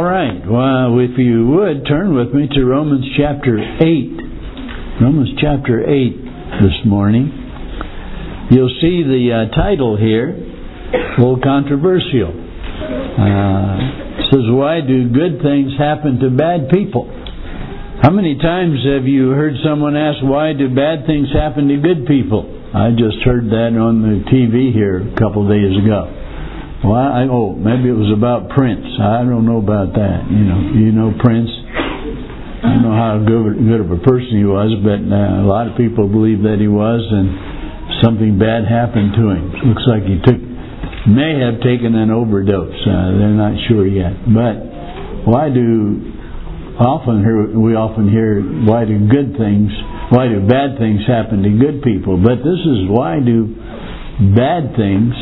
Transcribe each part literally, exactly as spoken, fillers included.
All right. Well, if you would, turn with me to Romans chapter eight. Romans chapter eight this morning. You'll see the uh, title here, a little controversial. Uh, it says, why do good things happen to bad people? How many times have you heard someone ask, why do bad things happen to good people? I just heard that on the T V here a couple of days ago. Well, I, oh, maybe it was about Prince. I don't know about that. You know, you know Prince. I don't know how good, good of a person he was, but uh, a lot of people believe that he was, and something bad happened to him. It looks like he took, may have taken an overdose. Uh, they're not sure yet. But why do often hear, we often hear why do good things, why do bad things happen to good people? But this is why do bad things.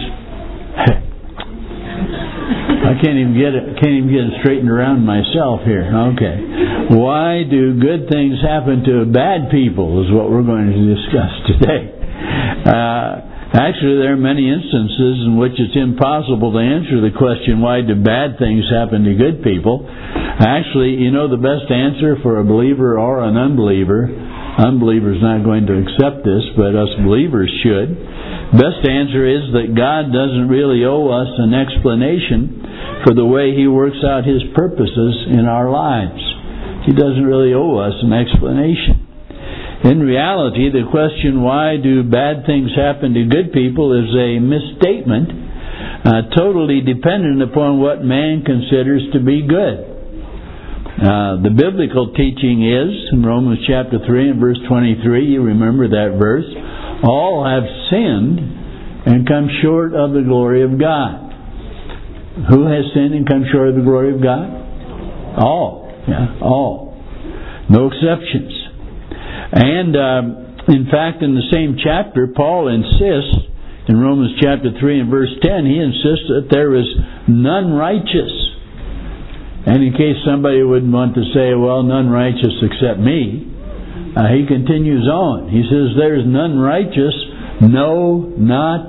I can't even get it. Can't even get it straightened around myself here. Okay, why do good things happen to bad people? Is what we're going to discuss today. Uh, actually, there are many instances in which it's impossible to answer the question, why do bad things happen to good people? Actually, you know the best answer for a believer or an unbeliever. Unbelievers not going to accept this, but us believers should. Best answer is that God doesn't really owe us an explanation for the way He works out His purposes in our lives. He doesn't really owe us an explanation. In reality, the question, why do bad things happen to good people, is a misstatement, uh, totally dependent upon what man considers to be good. Uh, the biblical teaching is, in Romans chapter three and verse twenty-three, you remember that verse, all have sinned and come short of the glory of God. Who has sinned and come short of the glory of God? All. Yeah, all. No exceptions. And um, in fact, in the same chapter, Paul insists, in Romans chapter three and verse ten, he insists that there is none righteous. And in case somebody would want to say, well, none righteous except me, uh, he continues on. He says, there is none righteous, no, not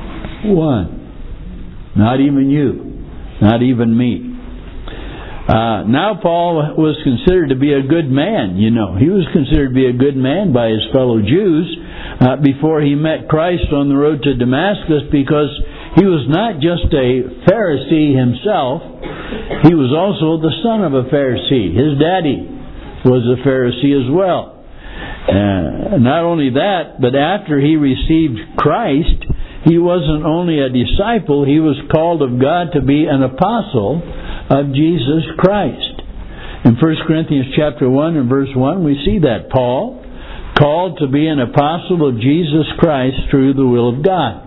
one. Not even you. Not even me. Uh, now Paul was considered to be a good man, you know. He was considered to be a good man by his fellow Jews uh, before he met Christ on the road to Damascus, because he was not just a Pharisee himself, he was also the son of a Pharisee. His daddy was a Pharisee as well. Uh, not only that, but after he received Christ, he wasn't only a disciple, he was called of God to be an apostle of Jesus Christ. In First Corinthians chapter one and verse one, we see that Paul, called to be an apostle of Jesus Christ through the will of God.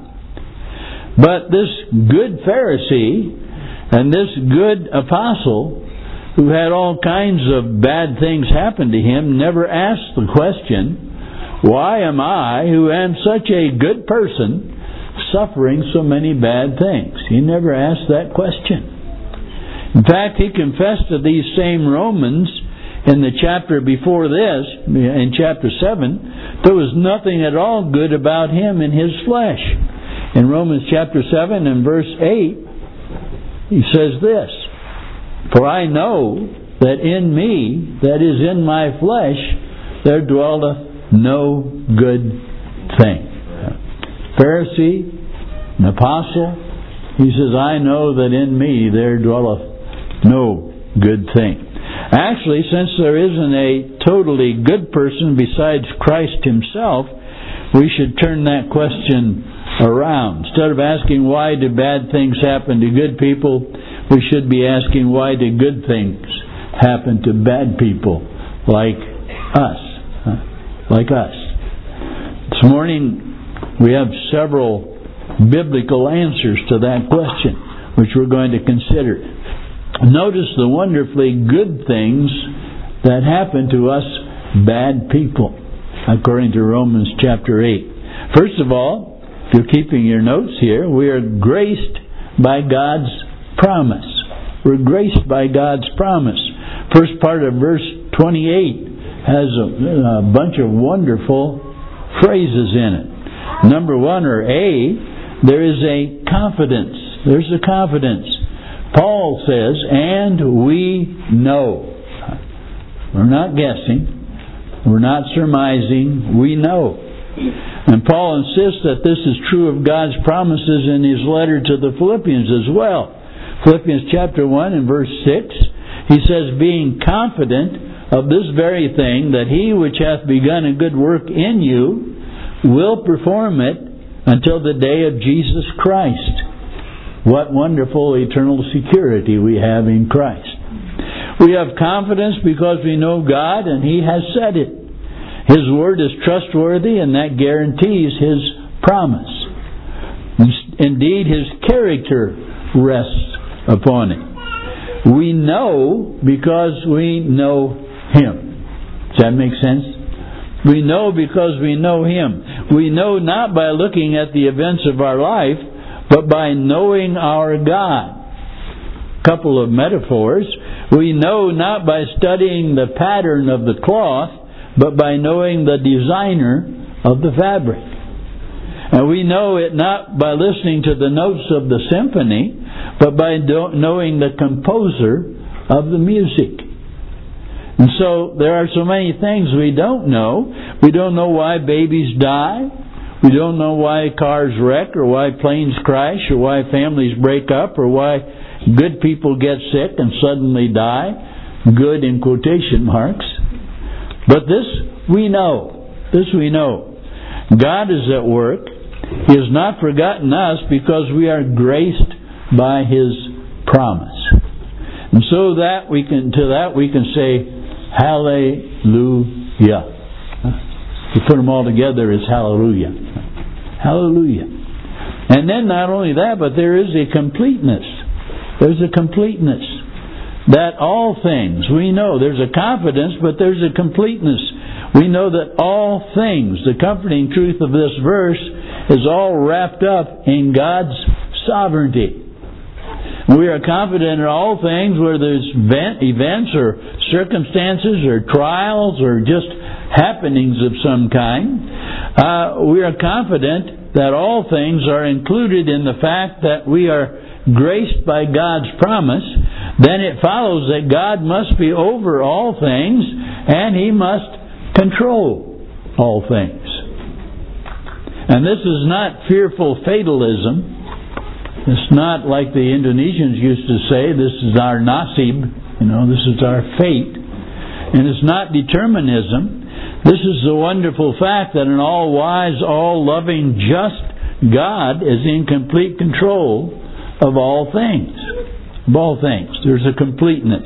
But this good Pharisee and this good apostle, who had all kinds of bad things happen to him, never asked the question, why am I, who am such a good person, suffering so many bad things? He never asked that question. In fact, he confessed to these same Romans in the chapter before this, in chapter seven, there was nothing at all good about him in his flesh. In Romans chapter seven and verse eight, he says this, for I know that in me, that is in my flesh, there dwelleth no good thing. Pharisee, an apostle, he says, I know that in me there dwelleth no good thing. Actually, since there isn't a totally good person besides Christ Himself, we should turn that question around. Instead of asking why do bad things happen to good people, we should be asking why do good things happen to bad people like us. Like us. This morning we have several biblical answers to that question, which we're going to consider. Notice the wonderfully good things that happen to us bad people, according to Romans chapter eight. First of all, if you're keeping your notes here, we are graced by God's promise. We're graced by God's promise. First part of verse twenty-eight has a, a bunch of wonderful phrases in it. Number one, or A, there is a confidence. There's a confidence. Paul says, and we know. We're not guessing. We're not surmising. We know. And Paul insists that this is true of God's promises in his letter to the Philippians as well. Philippians chapter one and verse six, he says, being confident of this very thing, that he which hath begun a good work in you will perform it until the day of Jesus Christ. What wonderful eternal security we have in Christ. We have confidence because we know God and He has said it. His word is trustworthy and that guarantees His promise. Indeed, His character rests upon it. We know because we know Him. Does that make sense? We know because we know Him. We know not by looking at the events of our life, but by knowing our God. Couple of metaphors. We know not by studying the pattern of the cloth, but by knowing the designer of the fabric. And we know it not by listening to the notes of the symphony, but by knowing the composer of the music. And so there are so many things we don't know. We don't know why babies die. We don't know why cars wreck, or why planes crash, or why families break up, or why good people get sick and suddenly die. Good in quotation marks. But this we know. This we know. God is at work. He has not forgotten us because we are graced by His promise. And so that we can, to that we can say, hallelujah. To put them all together is hallelujah. Hallelujah. And then not only that, but there is a completeness. There's a completeness. That all things, we know, there's a confidence, but there's a completeness. We know that all things, the comforting truth of this verse, is all wrapped up in God's sovereignty. We are confident in all things, whether there's events or circumstances or trials or just happenings of some kind. Uh, we are confident that all things are included in the fact that we are graced by God's promise. Then it follows that God must be over all things and He must control all things. And this is not fearful fatalism. It's not like the Indonesians used to say, this is our nasib, you know, this is our fate. And it's not determinism. This is the wonderful fact that an all-wise, all-loving, just God is in complete control of all things. Of all things. There's a completeness.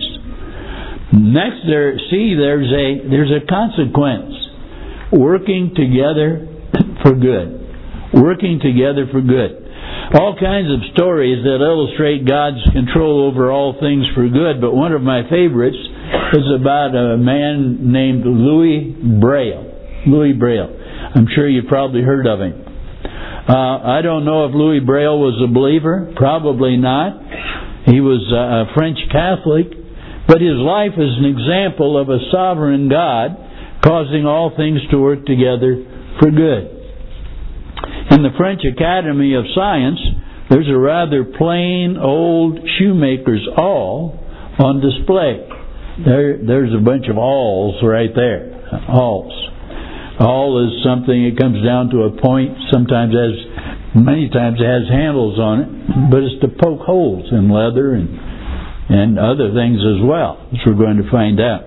Next, there, see, there's a there's a consequence. Working together for good. Working together for good. All kinds of stories that illustrate God's control over all things for good, but one of my favorites is about a man named Louis Braille. Louis Braille. I'm sure you've probably heard of him. Uh, I don't know if Louis Braille was a believer. Probably not. He was a French Catholic. But his life is an example of a sovereign God causing all things to work together for good. In the French Academy of Science, there's a rather plain old shoemaker's awl on display. There, there's a bunch of awls right there. Awls. Awl is something that comes down to a point, sometimes has, many times it has handles on it, but it's to poke holes in leather and and other things as well, which we're going to find out.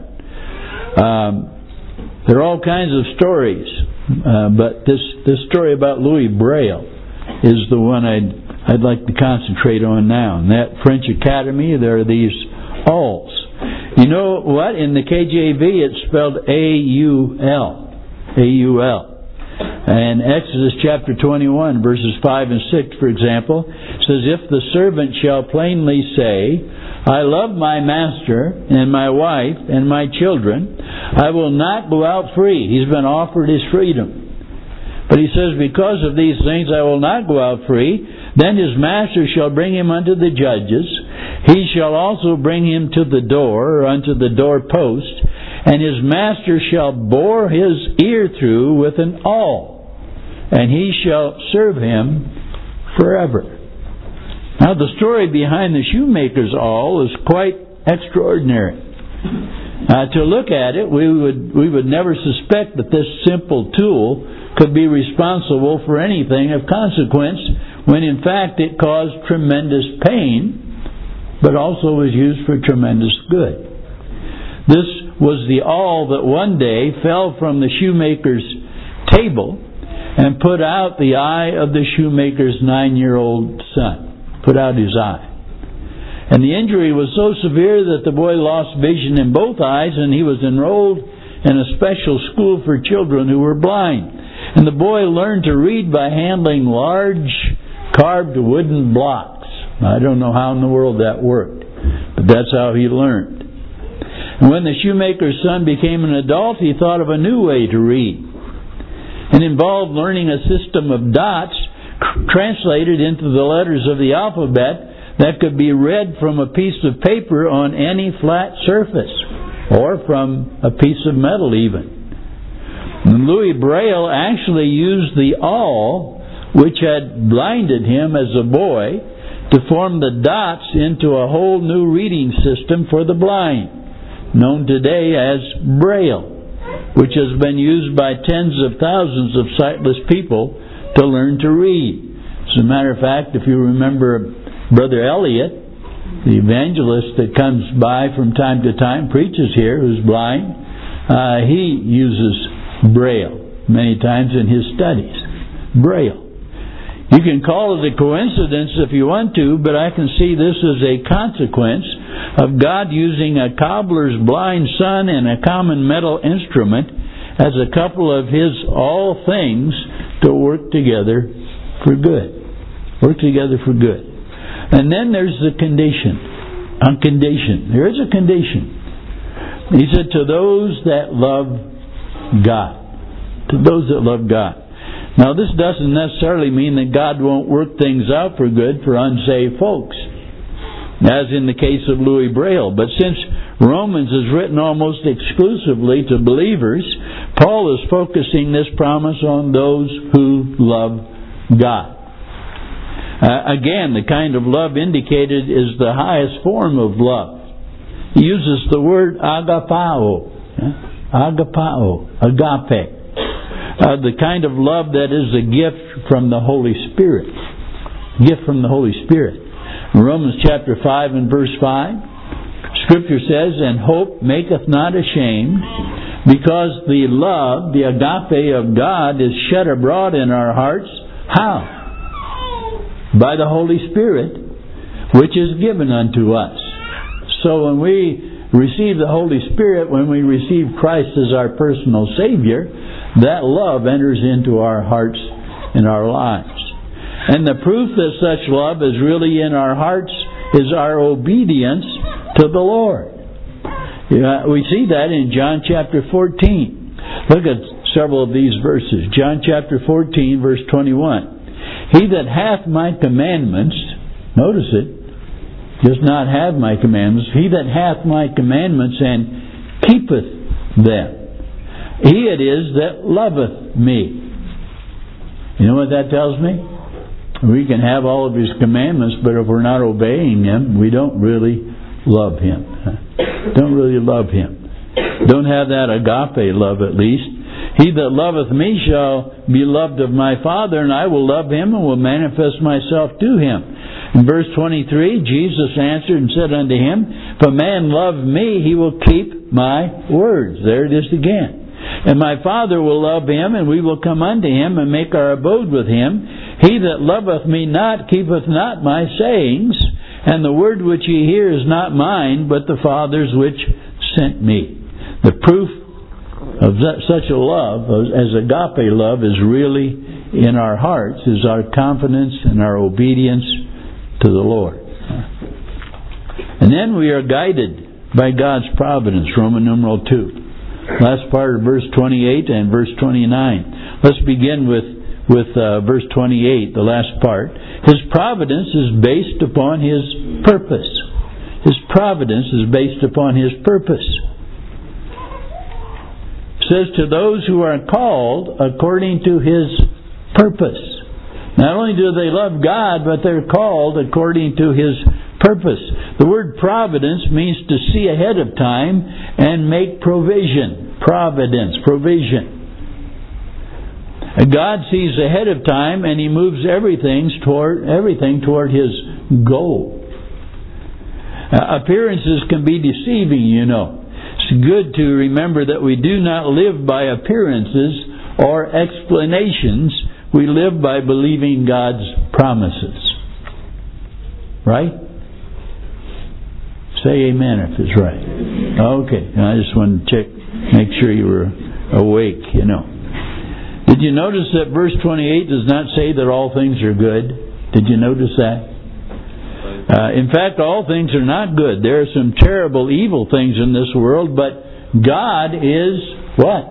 Um, there are all kinds of stories, uh, but this this story about Louis Braille is the one I'd I'd like to concentrate on now. In that French Academy, there are these awls. You know what? In the K J V, it's spelled A U L. A U L. And Exodus chapter twenty-one, verses five and six, for example, says, if the servant shall plainly say, I love my master and my wife and my children, I will not go out free. He's been offered his freedom. But he says, because of these things I will not go out free. Then his master shall bring him unto the judges. He shall also bring him to the door, or unto the doorpost, and his master shall bore his ear through with an awl, and he shall serve him forever. Now the story behind the shoemaker's awl is quite extraordinary. Uh, to look at it, we would we would never suspect that this simple tool could be responsible for anything of consequence, when in fact it caused tremendous pain, but also was used for tremendous good. This was the awl that one day fell from the shoemaker's table and put out the eye of the shoemaker's nine-year-old son. Put out his eye. And the injury was so severe that the boy lost vision in both eyes, and he was enrolled in a special school for children who were blind. And the boy learned to read by handling large carved wooden blocks. I don't know how in the world that worked, but that's how he learned. And when the shoemaker's son became an adult, he thought of a new way to read. It involved learning a system of dots translated into the letters of the alphabet that could be read from a piece of paper on any flat surface, or from a piece of metal even. And Louis Braille actually used the awl, which had blinded him as a boy, to form the dots into a whole new reading system for the blind, known today as Braille, which has been used by tens of thousands of sightless people to learn to read. As a matter of fact, if you remember Brother Elliot, the evangelist that comes by from time to time, preaches here, who's blind, uh, he uses Braille many times in his studies. Braille. You can call it a coincidence if you want to, but I can see this as a consequence of God using a cobbler's blind son and a common metal instrument as a couple of His all things to work together for good. Work together for good. And then there's the condition. A condition. There is a condition. He said, to those that love God. To those that love God. Now, this doesn't necessarily mean that God won't work things out for good for unsaved folks, as in the case of Louis Braille. But since Romans is written almost exclusively to believers, Paul is focusing this promise on those who love God. Uh, again, the kind of love indicated is the highest form of love. He uses the word agapao. Agapao. Agape. Uh, the kind of love that is a gift from the Holy Spirit. Gift from the Holy Spirit. In Romans chapter five and verse five, Scripture says, and hope maketh not ashamed, because the love, the agape of God, is shed abroad in our hearts. How? By the Holy Spirit, which is given unto us. So when we receive the Holy Spirit, when we receive Christ as our personal Savior, that love enters into our hearts and our lives. And the proof that such love is really in our hearts is our obedience to the Lord. We see that in John chapter fourteen. Look at several of these verses. John chapter fourteen, verse twenty-one. He that hath my commandments, notice it, does not have my commandments. He that hath my commandments and keepeth them, he it is that loveth me. You know what that tells me? We can have all of His commandments, but if we're not obeying them, we don't really love Him. Don't really love Him. Don't have that agape love, at least. He that loveth me shall be loved of my Father, and I will love him and will manifest myself to him. In verse twenty-three, Jesus answered and said unto him, if a man love me, he will keep my words. There it is again. And my Father will love him, and we will come unto him and make our abode with him. He that loveth me not keepeth not my sayings, and the word which ye hear is not mine, but the Father's which sent me. The proof of such a love, as agape love, is really in our hearts, is our confidence and our obedience to the Lord. And then we are guided by God's providence, Roman numeral two. Last part of verse twenty-eight and verse twenty-nine. Let's begin with, with uh, verse twenty-eight, the last part. His providence is based upon His purpose. His providence is based upon His purpose. It says, to those who are called according to His purpose. Not only do they love God, but they're called according to His purpose. The word providence means to see ahead of time and make provision. Providence, provision. God sees ahead of time and He moves everything toward everything toward His goal. Uh, appearances can be deceiving, you know. It's good to remember that we do not live by appearances or explanations. We live by believing God's promises. Right? Say amen if it's right. Okay, I just wanted to check, make sure you were awake, you know. Did you notice that verse twenty-eight does not say that all things are good? Did you notice that? Uh, in fact, all things are not good. There are some terrible, evil things in this world, but God is what?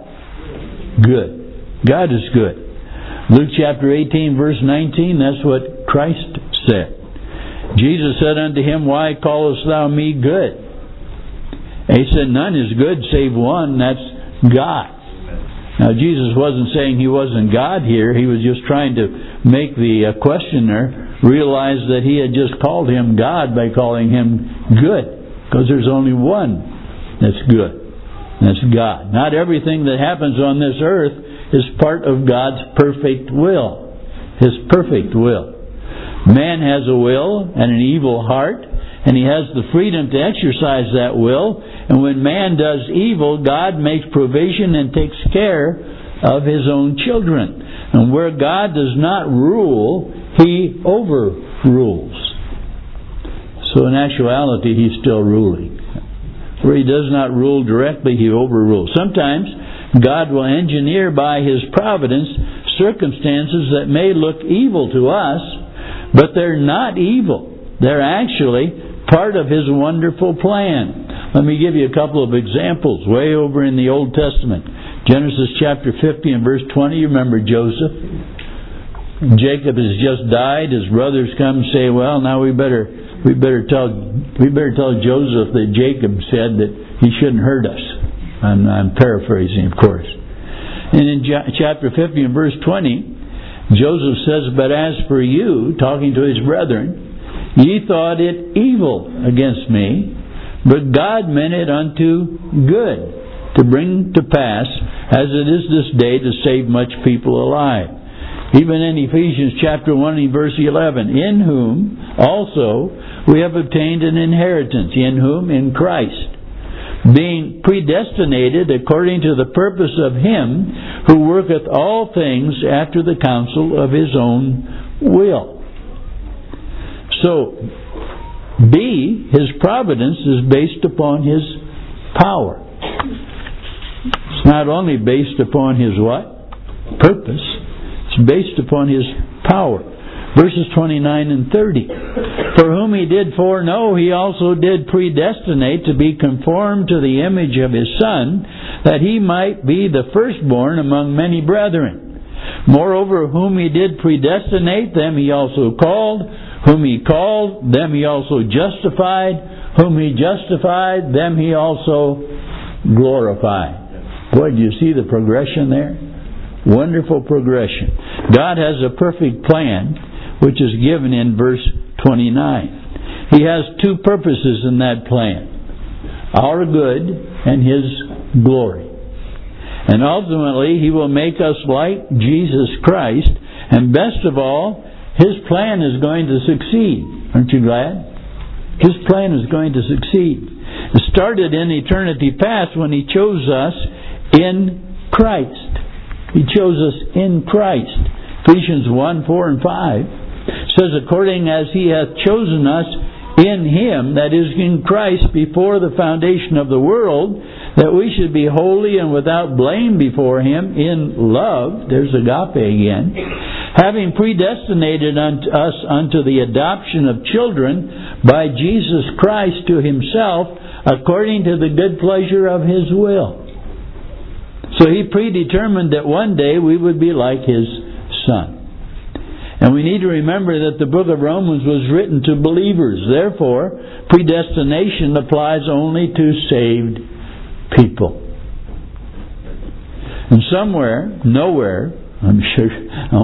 Good. God is good. Luke chapter eighteen, verse nineteen, that's what Christ said. Jesus said unto him, Why callest thou me good? And He said, None is good save one, that's God. Now, Jesus wasn't saying He wasn't God here. He was just trying to make the uh, questioner realize that he had just called Him God by calling Him good. Because there's only one that's good. That's God. Not everything that happens on this earth is part of God's perfect will. His perfect will. Man has a will and an evil heart, and he has the freedom to exercise that will. And when man does evil, God makes provision and takes care of His own children. And where God does not rule, He overrules. So in actuality, He's still ruling. Where He does not rule directly, He overrules. Sometimes God will engineer by His providence circumstances that may look evil to us, but they're not evil. They're actually part of His wonderful plan. Let me give you a couple of examples way over in the Old Testament. Genesis chapter fifty and verse twenty. You remember Joseph? Jacob has just died. His brothers come and say, "Well, now we better we better tell we better tell Joseph that Jacob said that he shouldn't hurt us." I'm, I'm paraphrasing, of course. And in chapter fifty and verse twenty, Joseph says, "But as for you," talking to his brethren, "ye thought it evil against me, but God meant it unto good, to bring to pass, as it is this day, to save much people alive." Even in Ephesians chapter one and verse eleven, "In whom also we have obtained an inheritance," in whom? In Christ, "being predestinated according to the purpose of Him who worketh all things after the counsel of His own will." So, B, His providence is based upon His power. It's not only based upon His what? Purpose. It's based upon His power. Verses twenty-nine and thirty. "For whom He did foreknow, He also did predestinate to be conformed to the image of His Son, that He might be the firstborn among many brethren. Moreover, whom He did predestinate, them He also called. Whom He called, them He also justified. Whom He justified, them He also glorified." Boy, do you see the progression there? Wonderful progression. God has a perfect plan, which is given in verse twenty-nine. He has two purposes in that plan: our good and His glory. And ultimately, He will make us like Jesus Christ. And best of all, His plan is going to succeed. Aren't you glad? His plan is going to succeed. It started in eternity past when He chose us in Christ. He chose us in Christ. Ephesians one, four, and five says, "According as He hath chosen us in Him," that is, in Christ, "before the foundation of the world, that we should be holy and without blame before Him in love." There's agape again. "Having predestinated unto us unto the adoption of children by Jesus Christ to Himself, according to the good pleasure of His will." So He predetermined that one day we would be like His Son. And we need to remember that the book of Romans was written to believers. Therefore, predestination applies only to saved people. And somewhere, nowhere, I'm sure, almost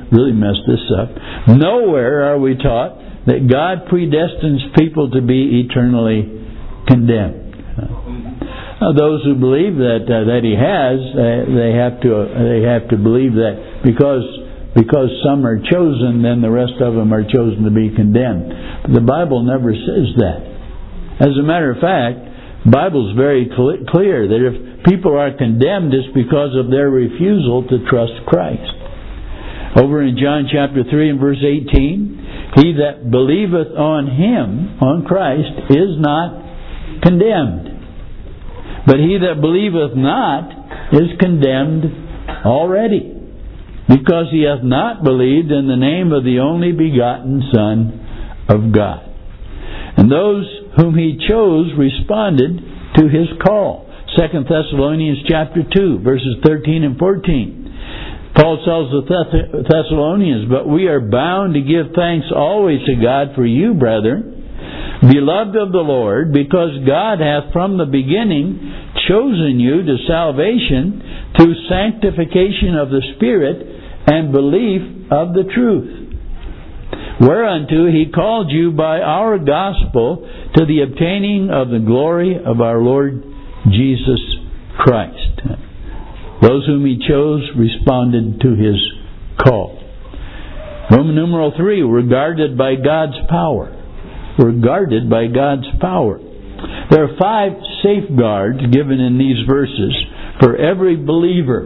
really messed this up. Nowhere are we taught that God predestines people to be eternally condemned. Uh, those who believe that uh, that He has, uh, they have to uh, they have to believe that because because some are chosen, then the rest of them are chosen to be condemned. But the Bible never says that. As a matter of fact, the Bible is very cl- clear that if people are condemned, it's because of their refusal to trust Christ. Over in John chapter three and verse eighteen, he that believeth on Him, on Christ, is not condemned. But he that believeth not is condemned already, because he hath not believed in the name of the only begotten Son of God. And those whom He chose responded to His call. Second Thessalonians chapter two, verses thirteen and fourteen. Paul tells the Thessalonians, "But we are bound to give thanks always to God for you, brethren, beloved of the Lord, because God hath from the beginning chosen you to salvation through sanctification of the Spirit and belief of the truth, whereunto He called you by our gospel to the obtaining of the glory of our Lord Jesus Christ." Those whom He chose responded to His call. Roman numeral three, we're guarded by God's power. We're guarded by God's power. There are five safeguards given in these verses for every believer.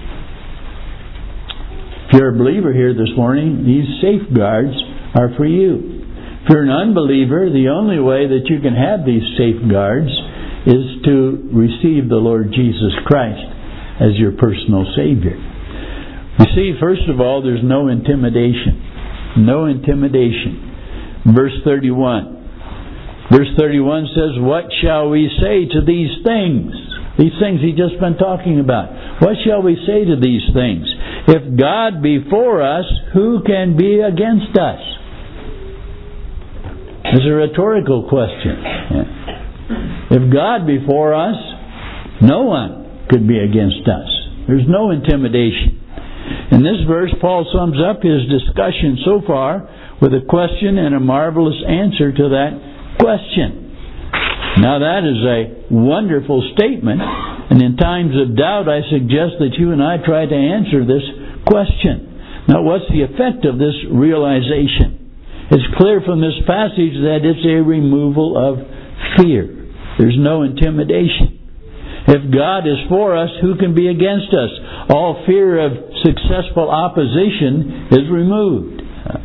If you're a believer here this morning, these safeguards are for you. If you're an unbeliever, the only way that you can have these safeguards is to receive the Lord Jesus Christ as your personal Savior. You see, first of all, there's no intimidation. No intimidation. Verse thirty-one. Verse thirty-one says, "What shall we say to these things?" These things He's just been talking about. What shall we say to these things? If God be for us, who can be against us? It's a rhetorical question. If God be for us, no one could be against us. There's no intimidation. In this verse, Paul sums up his discussion so far with a question and a marvelous answer to that question. Now that is a wonderful statement, and in times of doubt I suggest that you and I try to answer this question. Now what's the effect of this realization? It's clear from this passage that it's a removal of fear. There's no intimidation. If God is for us, who can be against us? All fear of successful opposition is removed.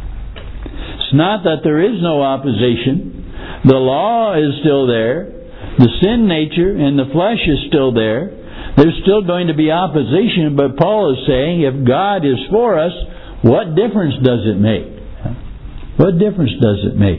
It's not that there is no opposition. The law is still there. The sin nature and the flesh is still there. There's still going to be opposition, but Paul is saying, if God is for us, what difference does it make? What difference does it make?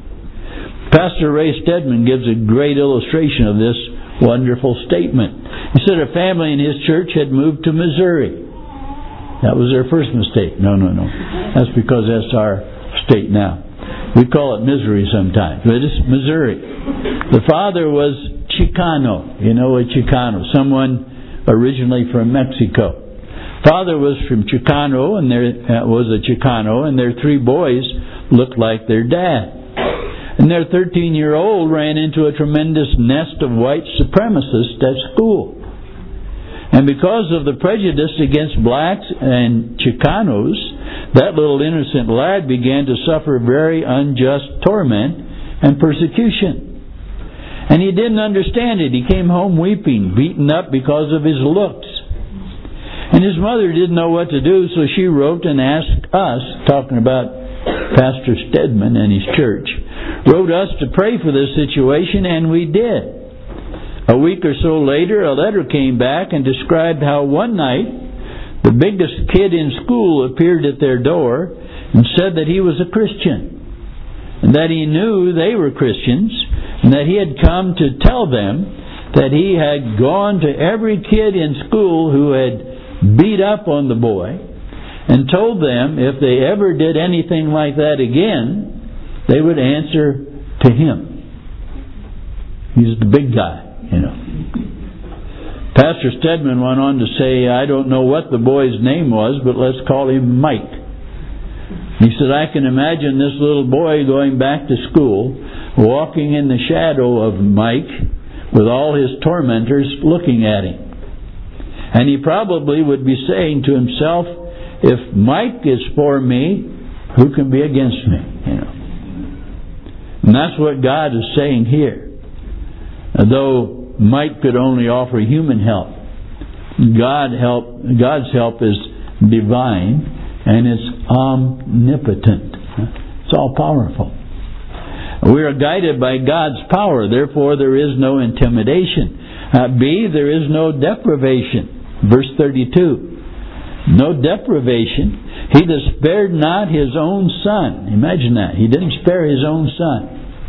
Pastor Ray Stedman gives a great illustration of this wonderful statement. He said a family in his church had moved to Missouri. That was their first mistake. No, no, no. That's because that's our state now. We call it Missouri sometimes, but it's Missouri. The father was Chicano. You know a Chicano, someone originally from Mexico. Father was from Chicano, and there uh, was a Chicano, and their three boys looked like their dad. And their thirteen-year-old ran into a tremendous nest of white supremacists at school. And because of the prejudice against blacks and Chicanos, that little innocent lad began to suffer very unjust torment and persecution. And he didn't understand it. He came home weeping, beaten up because of his looks. And his mother didn't know what to do, so she wrote and asked us, talking about Pastor Stedman and his church, wrote us to pray for this situation, and we did. A week or so later, a letter came back and described how one night the biggest kid in school appeared at their door and said that he was a Christian, and that he knew they were Christians, and that he had come to tell them that he had gone to every kid in school who had beat up on the boy and told them if they ever did anything like that again, they would answer to him. He's the big guy, you know. Pastor Stedman went on to say, I don't know what the boy's name was, but let's call him Mike. He said, I can imagine this little boy going back to school, walking in the shadow of Mike, with all his tormentors looking at him. And he probably would be saying to himself, if Mike is for me, who can be against me? You know. And that's what God is saying here. Though Mike could only offer human help, God help, God's help is divine and it's omnipotent. It's all powerful. We are guided by God's power, therefore there is no intimidation. Uh, B, there is no deprivation. Verse thirty-two. No deprivation. He that spared not his own son. Imagine that. He didn't spare his own son.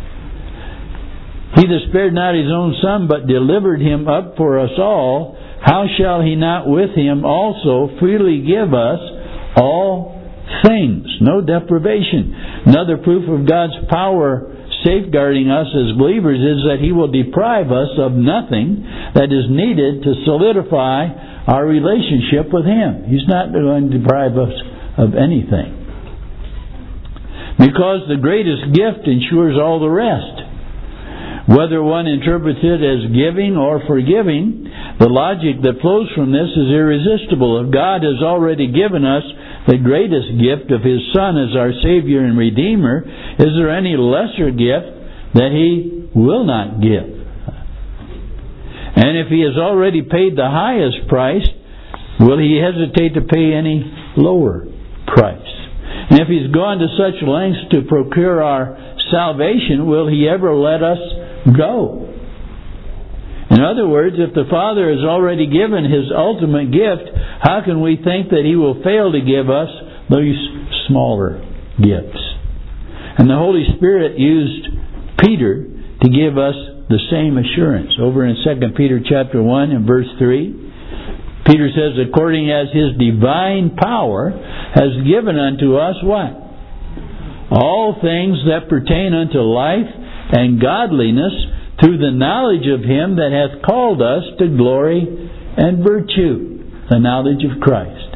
He that spared not his own son, but delivered him up for us all, how shall he not with him also freely give us all things? No deprivation. Another proof of God's power safeguarding us as believers is that He will deprive us of nothing that is needed to solidify our relationship with Him. He's not going to deprive us of anything. Because the greatest gift ensures all the rest. Whether one interprets it as giving or forgiving, the logic that flows from this is irresistible. If God has already given us the greatest gift of His Son as our Savior and Redeemer, is there any lesser gift that He will not give? And if He has already paid the highest price, will He hesitate to pay any lower price? And if He's gone to such lengths to procure our salvation, will He ever let us go? In other words, if the Father has already given His ultimate gift, how can we think that He will fail to give us those smaller gifts? And the Holy Spirit used Peter to give us the same assurance. Over in Second Peter chapter one and verse three, Peter says, according as His divine power has given unto us what? All things that pertain unto life and godliness, through the knowledge of Him that hath called us to glory and virtue. The knowledge of Christ.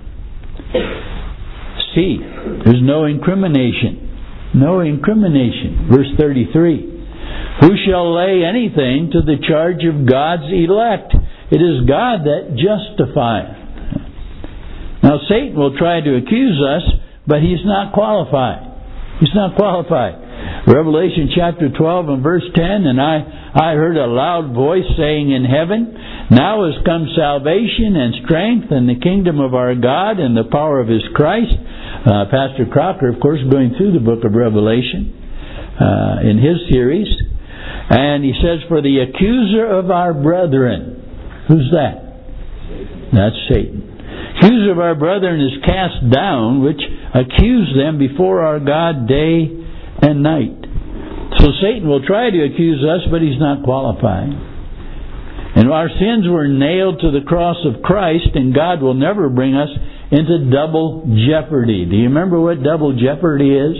C. There's no incrimination. No incrimination. Verse thirty-three. Who shall lay anything to the charge of God's elect? It is God that justifieth. Now Satan will try to accuse us, but he's not qualified. He's not qualified. Revelation chapter twelve and verse ten, and I, I heard a loud voice saying in heaven, now has come salvation and strength and the kingdom of our God and the power of His Christ. Uh, Pastor Crocker, of course, going through the book of Revelation uh, in his series. And he says, for the accuser of our brethren. Who's that? That's Satan. Accuser of our brethren is cast down, which accuse them before our God day and night. So Satan will try to accuse us, but he's not qualified. And our sins were nailed to the cross of Christ, and God will never bring us into double jeopardy. Do you remember what double jeopardy is?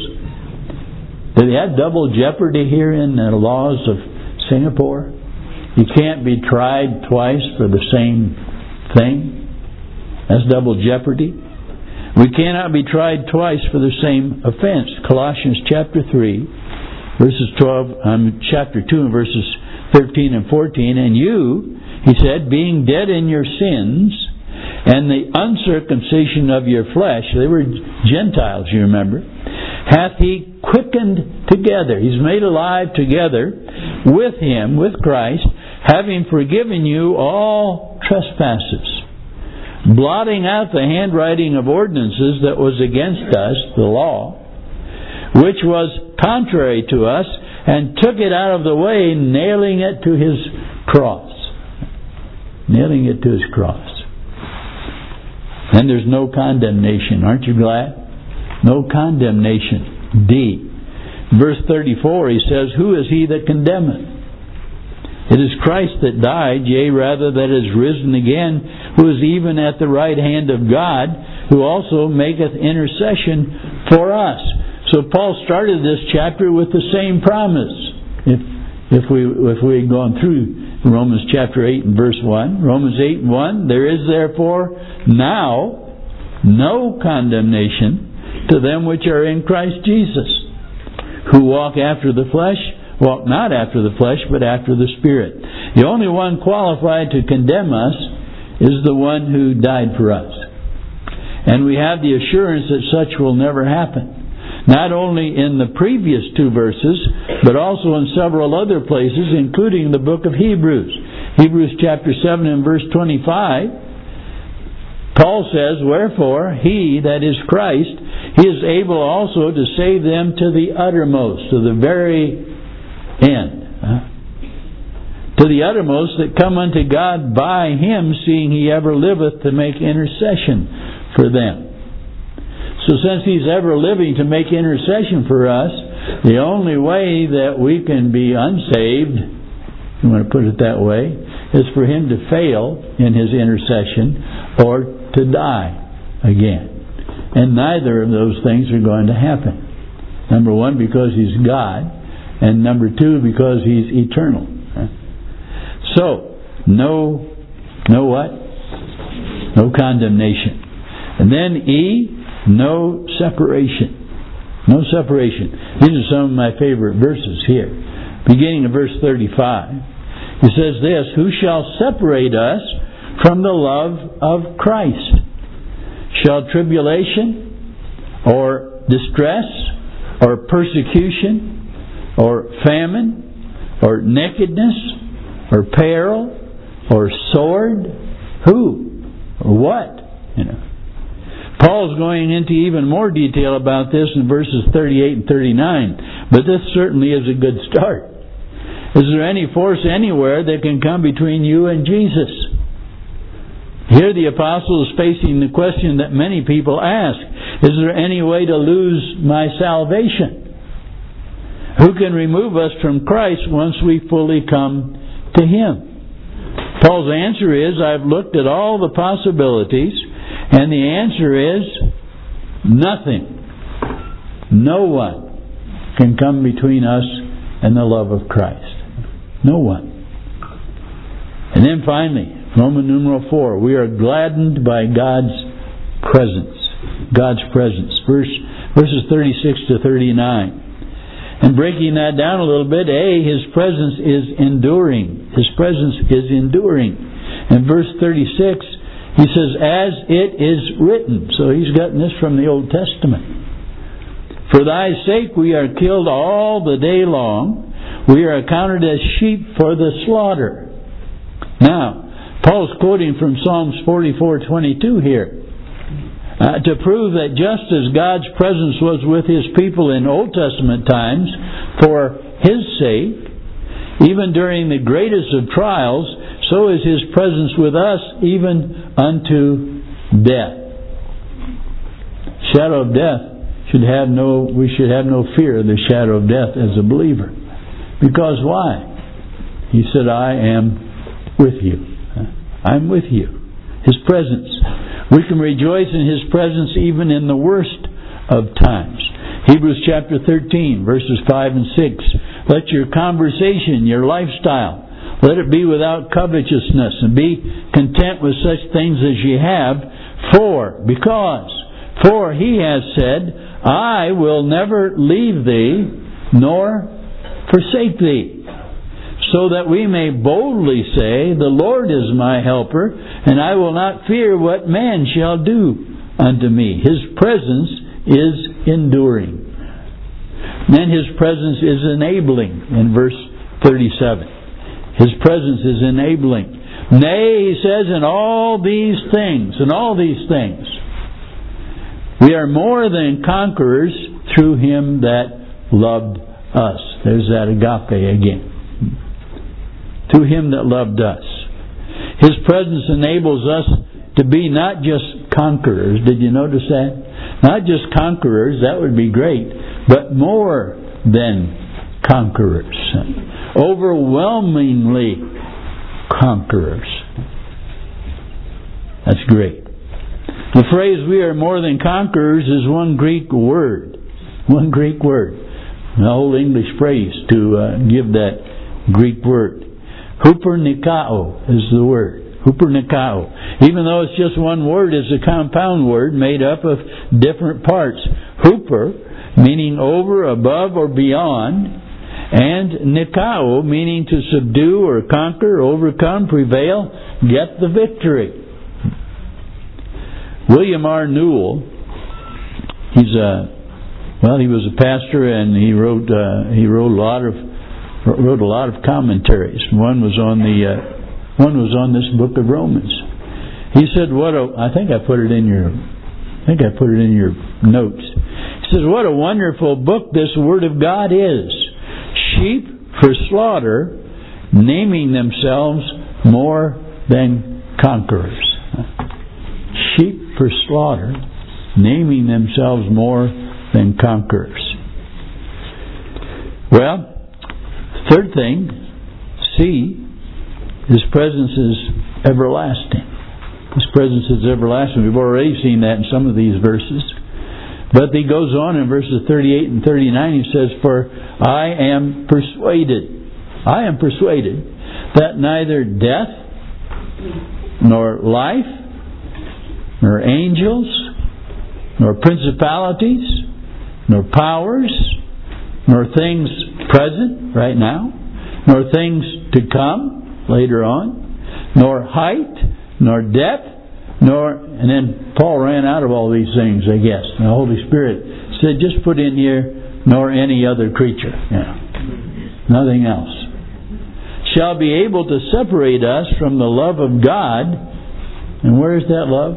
Do they have double jeopardy here in the laws of Singapore? You can't be tried twice for the same thing. That's double jeopardy. We cannot be tried twice for the same offense. Colossians chapter three, verses twelve, um, chapter two and verses thirteen and fourteen. And you, he said, being dead in your sins and the uncircumcision of your flesh, they were Gentiles, you remember, hath He quickened together. He's made alive together with Him, with Christ, having forgiven you all trespasses, blotting out the handwriting of ordinances that was against us, the law, which was contrary to us, and took it out of the way, nailing it to His cross. Nailing it to His cross. And there's no condemnation. Aren't you glad? No condemnation. D. Verse thirty-four, he says, who is he that condemneth? It is Christ that died, yea, rather that is risen again, who is even at the right hand of God, who also maketh intercession for us. So Paul started this chapter with the same promise. If if we if we had gone through Romans chapter eight and verse one, Romans eight and one, there is therefore now no condemnation to them which are in Christ Jesus, who walk after the flesh, walk not after the flesh, but after the Spirit. The only one qualified to condemn us is the one who died for us. And we have the assurance that such will never happen. Not only in the previous two verses, but also in several other places, including the book of Hebrews. Hebrews chapter seven and verse twenty-five, Paul says, "Wherefore he," that is Christ, "he is able also to save them to the uttermost," to the very end. Huh? "To the uttermost that come unto God by him, seeing he ever liveth to make intercession for them." So since he's ever living to make intercession for us, the only way that we can be unsaved, if you want to put it that way, is for him to fail in his intercession or to die again. And neither of those things are going to happen. Number one, because he's God, and number two, because he's eternal. So, no, no what? No condemnation. And then E, no separation. No separation. These are some of my favorite verses here. Beginning of verse thirty-five. It says this, "Who shall separate us from the love of Christ? Shall tribulation, or distress, or persecution, or famine, or nakedness, or peril, or sword?" Who? Or what? You know. Paul's going into even more detail about this in verses thirty-eight and thirty-nine. But this certainly is a good start. Is there any force anywhere that can come between you and Jesus? Here the apostle is facing the question that many people ask. Is there any way to lose my salvation? Who can remove us from Christ once we fully come to him? Paul's answer is, I've looked at all the possibilities, and the answer is nothing. No one can come between us and the love of Christ. No one. And then finally, Roman numeral four, we are gladdened by God's presence. God's presence. Verse, verses thirty-six to thirty-nine. And breaking that down a little bit, A, His presence is enduring. His presence is enduring. In verse thirty-six, He says, as it is written. So He's gotten this from the Old Testament. For thy sake we are killed all the day long. We are accounted as sheep for the slaughter. Now, Paul's quoting from Psalms forty-four twenty-two here. Uh, to prove that just as God's presence was with His people in Old Testament times for His sake, even during the greatest of trials, so is His presence with us even unto death. Shadow of death should have no, we should have no fear of the shadow of death as a believer. Because why? He said, I am with you. I'm with you. His presence. We can rejoice in His presence even in the worst of times. Hebrews chapter thirteen, verses five and six. Let your conversation, your lifestyle, let it be without covetousness, and be content with such things as ye have. For, because, for He has said, I will never leave thee, nor forsake thee. So that we may boldly say, the Lord is my helper, and I will not fear what man shall do unto me. His presence is enduring. Then His presence is enabling in verse thirty-seven. His presence is enabling. Nay, He says, in all these things, in all these things, we are more than conquerors through Him that loved us. There's that agape again. To Him that loved us. His presence enables us to be not just conquerors. Did you notice that? Not just conquerors, that would be great, but more than conquerors. Overwhelmingly conquerors. That's great. The phrase we are more than conquerors is one Greek word. One Greek word. An old English phrase to uh, give that Greek word. Hupernikao is the word. Huper Nikao. Even though it's just one word, it's a compound word made up of different parts. Huper, meaning over, above, or beyond, and Nikao, meaning to subdue or conquer, overcome, prevail, get the victory. William R. Newell, he's a well, he was a pastor, and he wrote uh, he wrote a lot of wrote a lot of commentaries. One was on the uh, one was on this book of Romans. He said, "What a I think I put it in your I think I put it in your notes." He says, "What a wonderful book this Word of God is. Sheep for slaughter, naming themselves more than conquerors." Sheep for slaughter, naming themselves more than conquerors. Well, third thing, C, His presence is everlasting. His presence is everlasting. We've already seen that in some of these verses. But he goes on in verses thirty-eight and thirty-nine, he says, "For I am persuaded, I am persuaded that neither death, nor life, nor angels, nor principalities, nor powers, nor things present, right now, nor things to come, later on, nor height, nor depth, nor," and then Paul ran out of all these things, I guess. And the Holy Spirit said, just put in here, "nor any other creature." Yeah. Nothing else. "Shall be able to separate us from the love of God." And where is that love?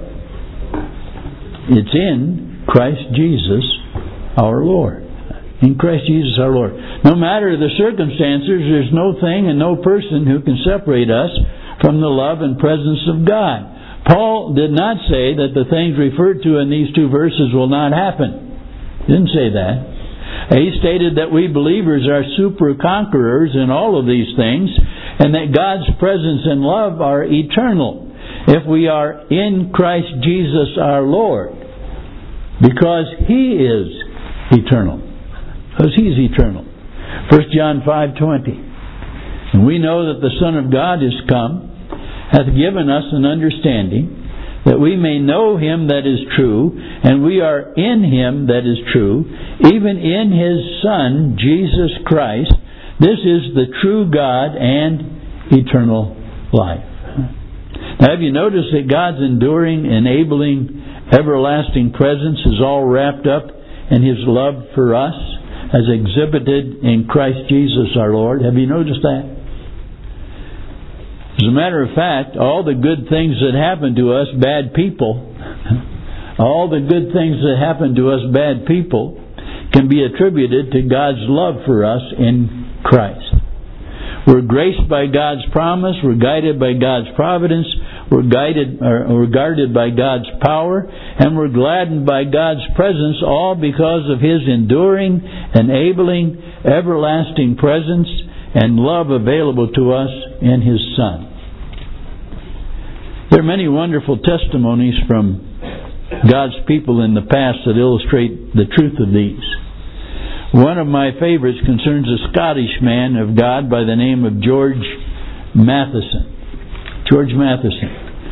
It's in Christ Jesus our Lord. In Christ Jesus our Lord. No matter the circumstances, there's no thing and no person who can separate us from the love and presence of God. Paul did not say that the things referred to in these two verses will not happen. He didn't say that. He stated that we believers are super conquerors in all of these things, and that God's presence and love are eternal if we are in Christ Jesus our Lord, because He is eternal. Because He's eternal. First John five twenty. "And we know that the Son of God is come, hath given us an understanding, that we may know Him that is true, and we are in Him that is true, even in His Son, Jesus Christ. This is the true God and eternal life." Now, have you noticed that God's enduring, enabling, everlasting presence is all wrapped up in His love for us, as exhibited in Christ Jesus our Lord? Have you noticed that? As a matter of fact, all the good things that happen to us bad people, all the good things that happen to us bad people, can be attributed to God's love for us in Christ. We're graced by God's promise, we're guided by God's providence, we're guided, or we're guarded by God's power, and we're gladdened by God's presence, all because of His enduring, enabling, everlasting presence and love available to us in His Son. There are many wonderful testimonies from God's people in the past that illustrate the truth of these. One of my favorites concerns a Scottish man of God by the name of George Matheson. George Matheson.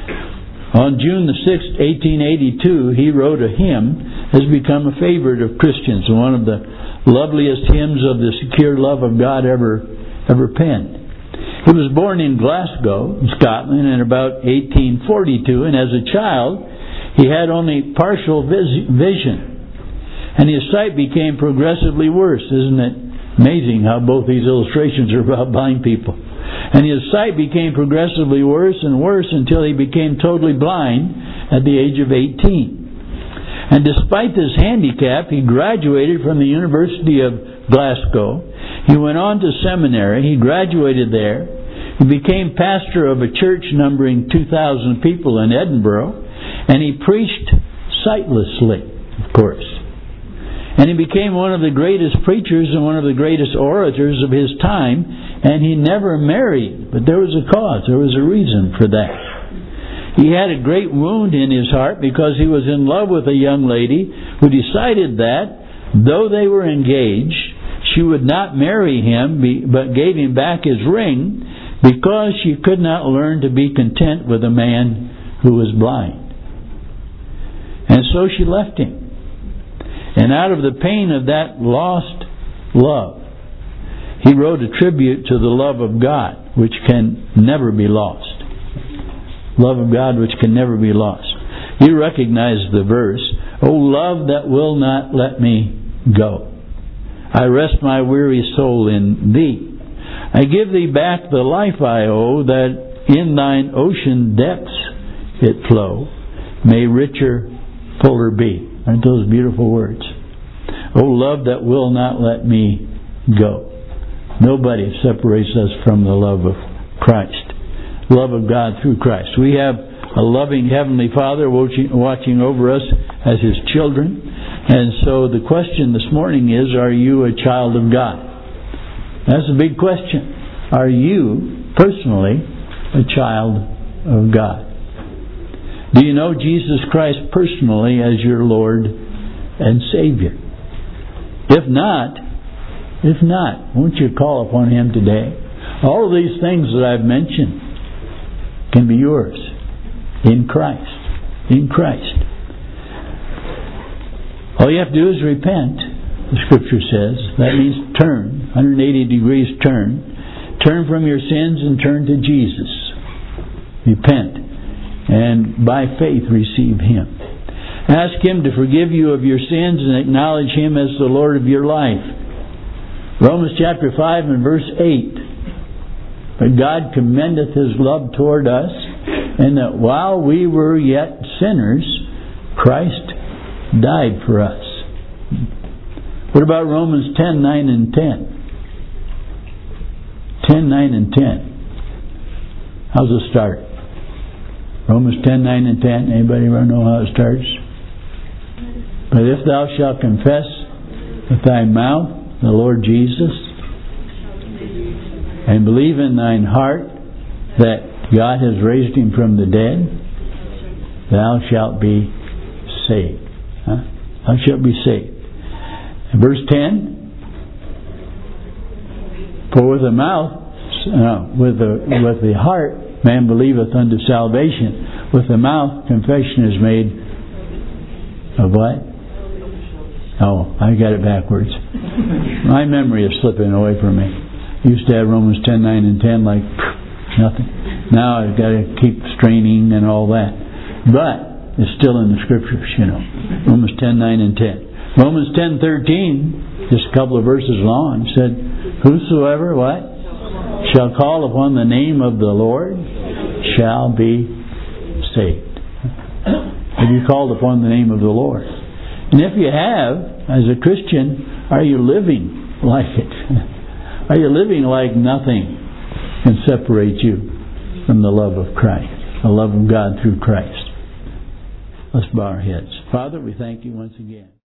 On June the sixth, eighteen eighty-two, he wrote a hymn that has become a favorite of Christians, one of the loveliest hymns of the secure love of God ever ever penned. He was born in Glasgow, Scotland, in about eighteen forty-two, and as a child, he had only partial vis- vision. And his sight became progressively worse. Isn't it amazing how both these illustrations are about blind people? And his sight became progressively worse and worse until he became totally blind at the age of eighteen. And despite this handicap, he graduated from the University of Glasgow. He went on to seminary. He graduated there. He became pastor of a church numbering two thousand people in Edinburgh. And he preached sightlessly, of course. And he became one of the greatest preachers and one of the greatest orators of his time. And he never married. But there was a cause. There was a reason for that. He had a great wound in his heart because he was in love with a young lady who decided that, though they were engaged, she would not marry him, but gave him back his ring, because she could not learn to be content with a man who was blind. And so she left him. And out of the pain of that lost love, he wrote a tribute to the love of God, which can never be lost. Love of God which can never be lost. You recognize the verse, O love that will not let me go. I rest my weary soul in thee. I give thee back the life I owe, that in thine ocean depths it flow, may richer, fuller be. Aren't those beautiful words? O love that will not let me go. Nobody separates us from the love of Christ. Love of God through Christ. We have a loving Heavenly Father watching, watching over us as His children. And so the question this morning is, are you a child of God? That's a big question. Are you personally a child of God? Do you know Jesus Christ personally as your Lord and Savior? If not, if not, won't you call upon Him today? All of these things that I've mentioned can be yours in Christ. In Christ. All you have to do is repent, the Scripture says. That means turn, one hundred eighty degrees turn. Turn from your sins and turn to Jesus. Repent. And by faith receive Him. Ask Him to forgive you of your sins and acknowledge Him as the Lord of your life. Romans chapter five and verse eight. But God commendeth His love toward us, and that while we were yet sinners, Christ died for us. What about Romans ten, nine and ten? ten, nine and ten. How's it start? Romans ten, nine and ten. Anybody know how it starts? But if thou shalt confess with thy mouth the Lord Jesus, and believe in thine heart that God has raised Him from the dead, thou shalt be saved. Huh? Thou shalt be saved. And verse ten, for with the mouth, uh, with the with the heart, man believeth unto salvation. With the mouth, confession is made of what? Oh, I got it backwards. My memory is slipping away from me. I used to have Romans ten, nine and ten like phew, nothing. Now I've got to keep straining and all that. But it's still in the Scriptures, you know. Romans ten, nine and ten. Romans ten, thirteen, just a couple of verses long, said, whosoever, what? Shall call upon the name of the Lord shall be saved. Have you called upon the name of the Lord? And if you have, as a Christian, are you living like it? Are you living like nothing can separate you from the love of Christ, the love of God through Christ? Let's bow our heads. Father, we thank you once again.